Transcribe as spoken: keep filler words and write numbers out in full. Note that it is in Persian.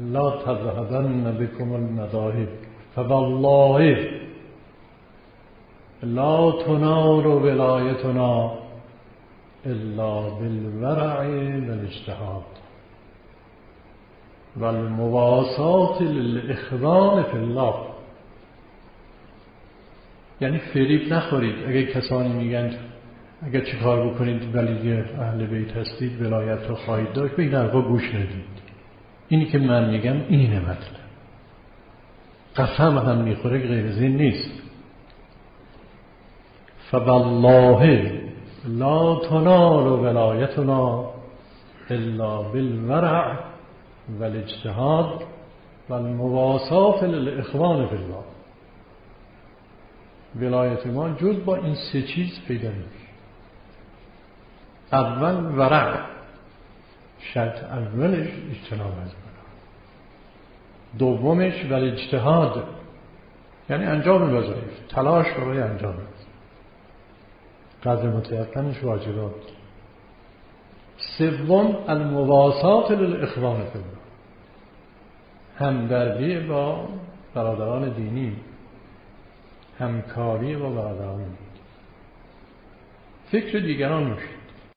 لا تذهبن بكم المذاهب فوالله لا تنال ولایتنا الا بالورع والاجتهاد والمواساة للاخوان فی الله. یعنی فریب نخورید. اگه کسانی میگن اگر چی کار بکنید ولی اهل بیت هستید ولایت رو خواهید داشت، به این حرفا گوش ندید. اینی که من میگم اینه مطلب. قسم هم میخوره غیر از این نیست. فوالله لا تنال ولایتنا الا بالورع والاجتهاد والمواساة للاخوان فی الله. ولایت ما جز با این سه چیز پیدا میشه. اول ورع، شرط اولش اجتناب از گناه. دومش ولی اجتهاد، یعنی انجام وظایف، تلاش برای انجام قدر متیقنش واجبات. سوم المواساة للاخوان فی الله، همدردی با برادران دینی، همکاری با برادران دینی. فکر دیگران میشه.